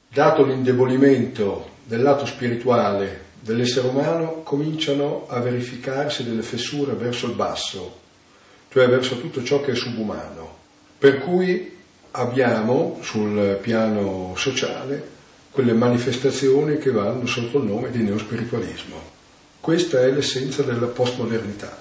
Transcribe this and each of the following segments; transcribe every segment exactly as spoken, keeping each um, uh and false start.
dato l'indebolimento del lato spirituale dell'essere umano, cominciano a verificarsi delle fessure verso il basso, cioè verso tutto ciò che è subumano. Per cui abbiamo sul piano sociale quelle manifestazioni che vanno sotto il nome di neospiritualismo. Questa è l'essenza della postmodernità.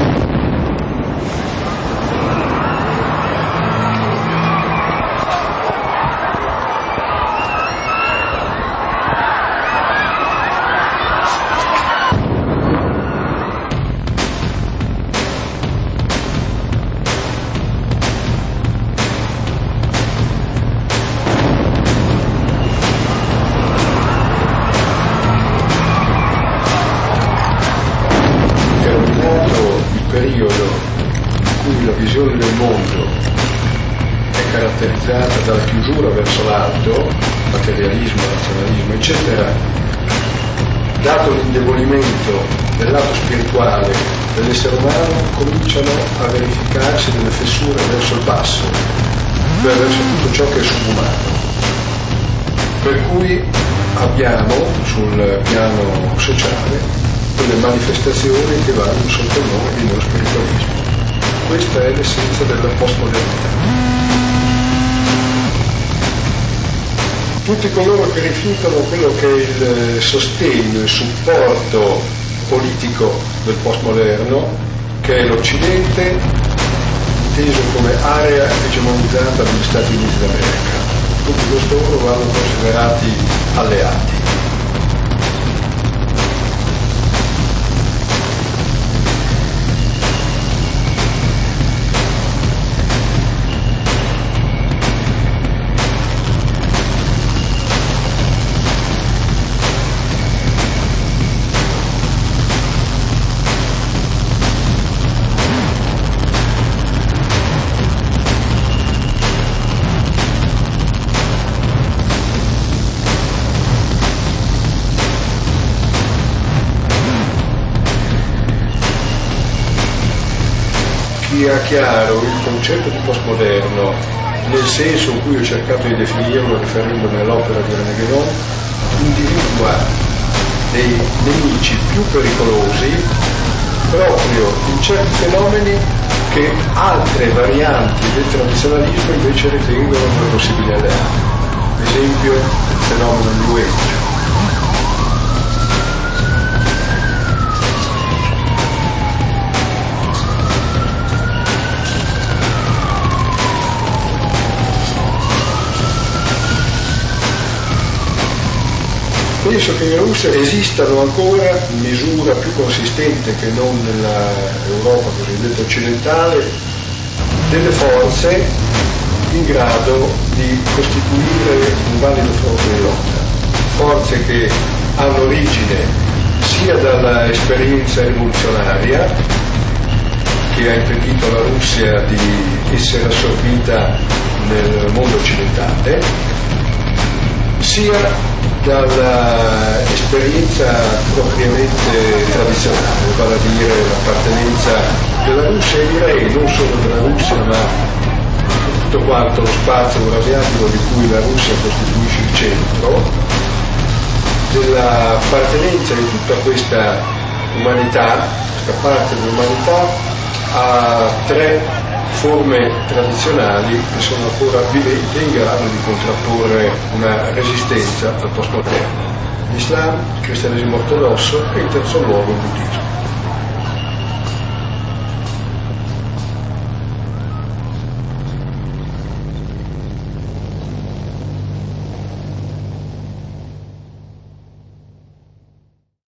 Dalla chiusura verso l'alto, materialismo, razionalismo, eccetera, dato l'indebolimento del lato spirituale dell'essere umano, cominciano a verificarsi delle fessure verso il basso, cioè verso tutto ciò che è subumano. Per cui abbiamo sul piano sociale delle manifestazioni che vanno sotto il nome di neospiritualismo. Questa è l'essenza della postmodernità. Tutti coloro che rifiutano quello che è il sostegno, il supporto politico del postmoderno, che è l'Occidente, inteso come area egemonizzata dagli Stati Uniti d'America. Tutti costoro vanno considerati alleati. Chi ha chiaro il concetto di postmoderno nel senso in cui ho cercato di definirlo riferendomi all'opera di René Guénon, individua dei nemici più pericolosi proprio in certi fenomeni che altre varianti del tradizionalismo invece ritengono come possibili alleati. Ad esempio il fenomeno New Age. Penso che in Russia esistano ancora, in misura più consistente che non nell'Europa cosiddetta occidentale, delle forze in grado di costituire un valido fronte di lotta. Forze che hanno origine sia dall'esperienza rivoluzionaria che ha impedito alla Russia di essere assorbita nel mondo occidentale, sia dall'esperienza propriamente tradizionale, vale a dire l'appartenenza della Russia, e direi non solo della Russia, ma tutto quanto lo spazio eurasiatico di cui la Russia costituisce il centro, dell'appartenenza di tutta questa umanità, questa parte dell'umanità, a tre forme tradizionali che sono ancora viventi e in grado di contrapporre una resistenza al postmoderno: l'Islam, il cristianesimo ortodosso e in terzo luogo il buddismo.